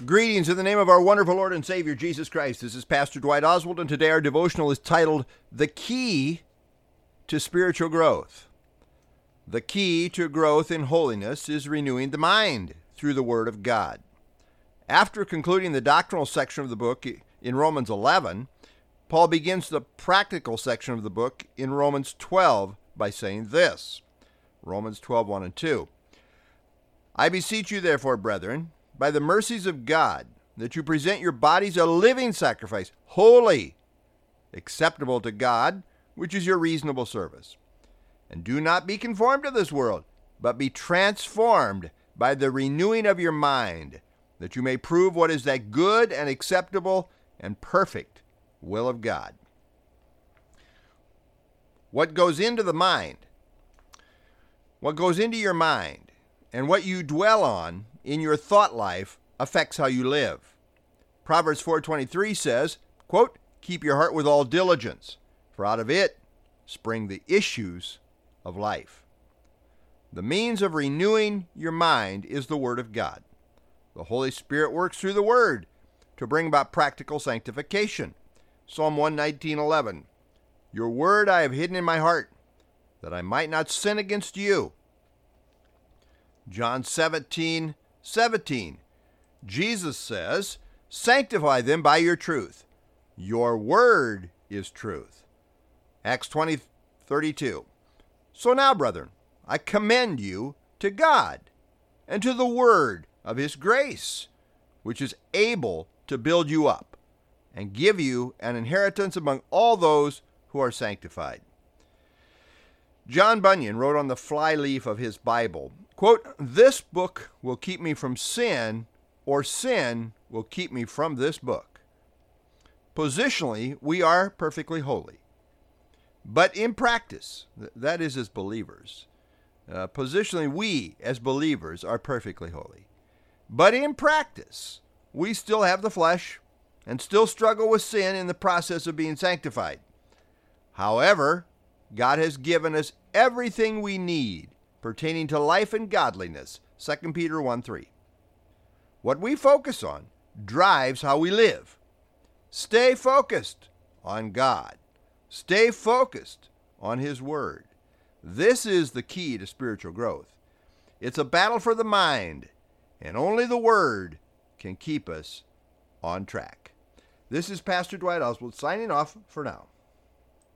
Greetings in the name of our wonderful Lord and Savior, Jesus Christ. This is Pastor Dwight Oswald, and today our devotional is titled, The Key to Spiritual Growth. The key to growth in holiness is renewing the mind through the Word of God. After concluding the doctrinal section of the book in Romans 11, Paul begins the practical section of the book in Romans 12 by saying this, Romans 12, 1 and 2. I beseech you, therefore, brethren, by the mercies of God, that you present your bodies a living sacrifice, holy, acceptable to God, which is your reasonable service. And do not be conformed to this world, but be transformed by the renewing of your mind, that you may prove what is that good and acceptable and perfect will of God. What goes into the mind, what goes into your mind, and what you dwell on in your thought life affects how you live. Proverbs 4:23 says, quote, keep your heart with all diligence, for out of it spring the issues of life. The means of renewing your mind is the Word of God. The Holy Spirit works through the Word to bring about practical sanctification. Psalm 119:11, your Word I have hidden in my heart, that I might not sin against you. John 17:17, Jesus says, sanctify them by your truth. Your word is truth. Acts 20:32. So now, brethren, I commend you to God and to the word of his grace, which is able to build you up and give you an inheritance among all those who are sanctified. John Bunyan wrote on the flyleaf of his Bible, quote, this book will keep me from sin, or sin will keep me from this book. Positionally, we are perfectly holy. But in practice, that is as believers, positionally we as believers are perfectly holy. But in practice, we still have the flesh and still struggle with sin in the process of being sanctified. However, God has given us everything we need pertaining to life and godliness, 2 Peter 1:3. What we focus on drives how we live. Stay focused on God. Stay focused on His Word. This is the key to spiritual growth. It's a battle for the mind, and only the Word can keep us on track. This is Pastor Dwight Oswald signing off for now.